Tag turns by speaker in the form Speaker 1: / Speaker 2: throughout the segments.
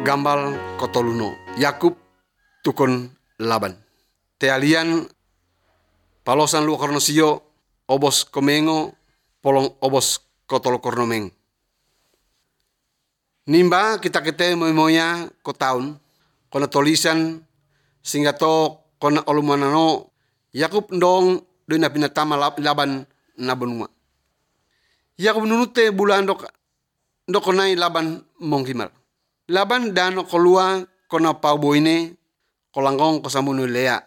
Speaker 1: Gambal kotoluno Yakub tukon Laban. Tealian palosan lu kornosio obos komengo polong obos kotol kornomeng. Nimba kita moya ko taun kona tolisan sehingga to kona olumanano Yakub ndong do na pinatama Laban nabonuma. Yakub nunute bulan dok konai Laban mongkimal. Laban dano kolua kona pauboine kolangkong kosamunu Lea.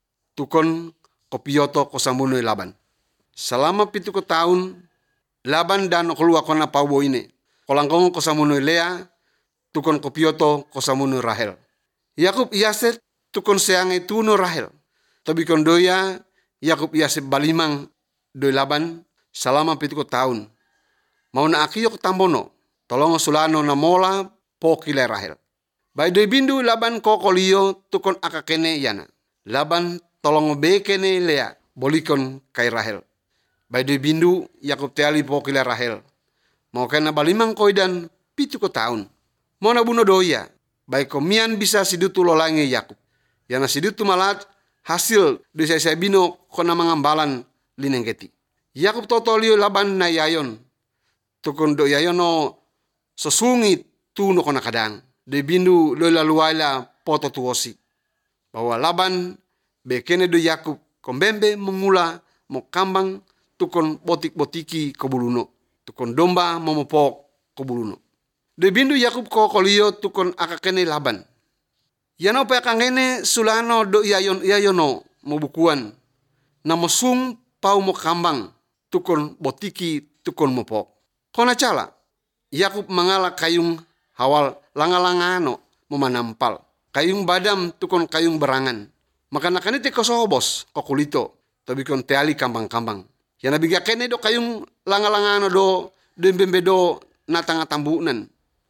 Speaker 1: Tukon kopioto kosamunu Laban. Selama 7 tahun Laban dano kolua kona pauboine kolangkong kosamunu Lea. Tukon kopioto kosamunu Rahel. Yakub iaset tukon seange tuno Rahel. Tapi kondoya Yakub iaset balimang doi Laban selama 7 tahun. Mau na akiyo tambono tolong sulano na mola pokile Rahel. Bai doi bindu Laban kokolio tukon akakene yana. Laban tolong bekene Lea bolikon kai Rahel. Bai doi bindu Yakub teali pokile Rahel. Mau kena balimang koidan 7 tahun. Mau na buno doya. Bai komian bisa sidutu lolange Yakub. Yana sidutu malat hasil doi saya bino kona mangambalan linengketi. Yakub totolio Laban na yayon. Tukon do yayono sesungit tuno kona kadang. De bindu lola luaila poto tuosi. Bahwa Laban bekene do Yakub kombembe mengula mo kambang tukon botik-botiki kobuluno. Tukon domba momopok kobuluno. De bindu Yakub kokolio tukon akakene Laban. Yano pa kangene sulano do yayono mobukuan. Namosung pau mo kambang tukon botiki tukon mopok. Kona cala Yakub mangala kayung hawal langalangano memanampal. Kayung badam tukon kayung berangan. Maka nakanite kosobos kokulito. Tapi kon teali kambang-kambang. Yana biga kene do kayung langalangano do dembembe do natanga tambunan.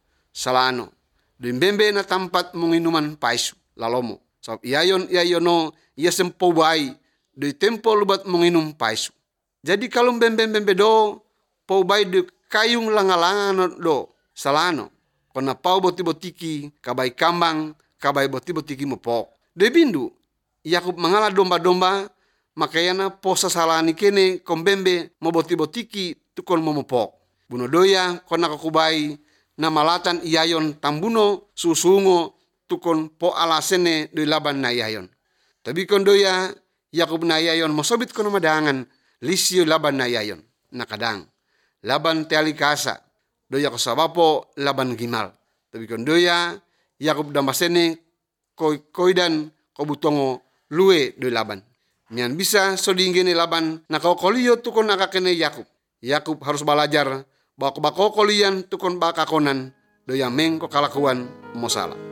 Speaker 1: Salano. Dembembe na tampat menginuman paisu lalomo. Sabab iyayono iya sempo bai do tempo lubat menginum paisu. Jadi kalau bembe do pau bai do kayung langalangano do salano. Kona pau boti-botiki, kabai kambang, kabai boti-botiki mopok. De bindu, Yakub mangala domba-domba, makayana posa salani kene kombembe mo boti-botiki tukon momopok. Buno doya kona kakubai na malatan iyayon tambuno susungo tukon po alasene do Laban na iyayon. Tapi kondoya Yakub na iyayon mosobit kono madangan lisio Laban na iyayon. Nakadang. Laban teali kasa. Doya kosabapo Laban gimal. Tapi kondoya Yakub damasene koidan kobutongo lue do Laban. Nyan bisa sodinggene Laban nakakolio tukon akakene Yakub. Yakub harus belajar bahwa bakokolian tukon bakakonan doya meng kalakuan mosala.